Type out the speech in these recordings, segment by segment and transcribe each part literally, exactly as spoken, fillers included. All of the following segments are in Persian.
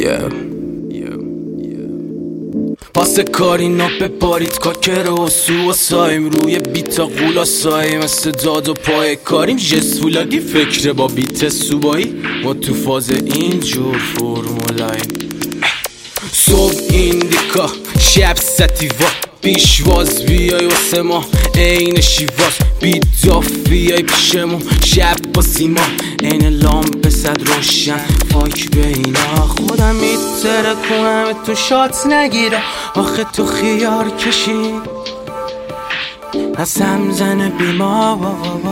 yeah. پاس کاری نا ببارید کاکر و سو و سایم روی بیتا قولا سایم مثل داد و پای کاریم جسفولاگی فکر با بیت سوبایی ما تو فاز اینجور فرمولاییم صبح ایندیکا شب ستیوا پیشواز بیای واسه ما این شیواز بیداف بیای پیشمون شب با سیما این لامپ صد روشن فاک به اینا خودم میتره کنم تو شات نگیره آخه تو خیار کشی از همزن بیما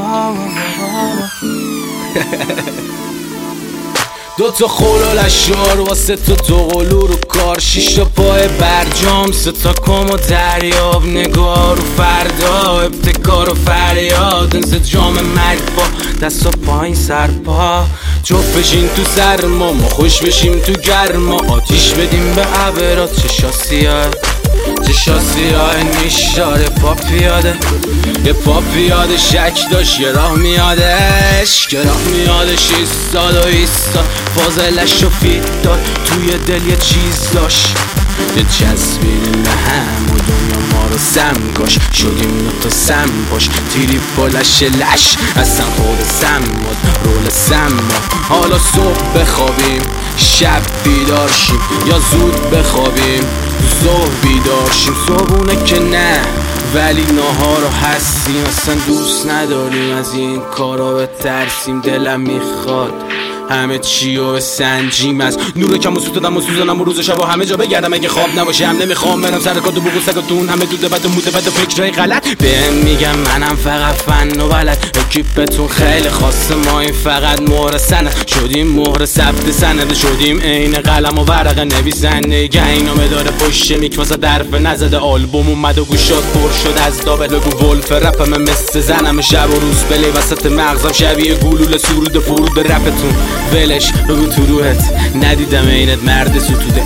دو تا خلال اشار واسه تو دو قلو رو کار شیش تا پای برجام سه تا کام و دریاب نگار و فردا ابتکار و فریاد انز جام مرگ با دستا پایین سرپا جف بشین تو سرما ما خوش بشیم تو گرما آتیش بدیم به عبرات چشا سیاه چشا سیاه نیشاره پا پیاده یه پا پیاده شک داشت یه راه میادش که راه میادش ایستاد و ایستاد فاضلش و فید داد توی دل یه چیز داشت یه چسبیدیم به هم و دنیا ما رو سم کاش شدیم نوتا سم باش تیری بالش لش اصلا خود سم بود رول سم ما حالا صبح بخوابیم شب بیدار شیم یا زود بخوابیم ظهر بیدار شیم صبحونه که نه ولی ناهار رو هستیم اصلا دوست نداریم از این کارا به ترسیم دلم میخواد همه چی رو سنجیم از نور کم و سوتدم و سوزنم و روز شب و همه جا بگردم اگه خواب نباشه هم نمیخوام برم سر کار و بگو سگاتون همه دوده بد و موده بد و فکرهای غلط بهم میگم منم فقط فن و بلد اکیپتون خیلی خاصه ما این فقط مهر سند شدیم مهر ثبت سند شدیم عین قلم و ورق نویسنده گینامه داره پشت میک واسه درف نزده آلبوم اومد و گوشات پر شد از دابل بگو ولف رپم مثل زنم شب و روز بلی وسط مغزم شبیه گلوله سرود فرود رپتون ولش بگو تو روحت ندیدم اینت مرد ستوده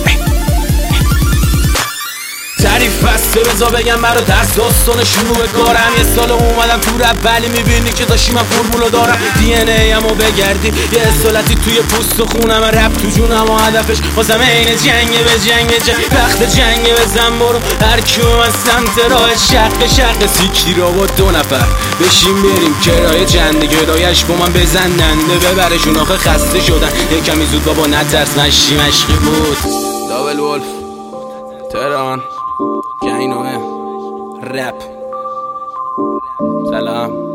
تعریف بسته بزا بگم مرا درس داستان شروع کارم یه سال اومدم تو رپ ولی میبینی که داشتی من فرمولو دارم دی ان ای امو بگردی یه اصالتی توی پوست و خونم رپ تو جونم و هدفش واسم این جنگه به جنگ جنگ وقت جنگه بزن برو هر کیو من سمت راه شق شق سیکی را با دو نفر بشیم بریم کرایه چنده گرایش با من بزننده ببرشون آخه خسته شدن یه کمی زود بابا نترس مشی مشقی بود دابل ولف تهران گینامه رپ سلام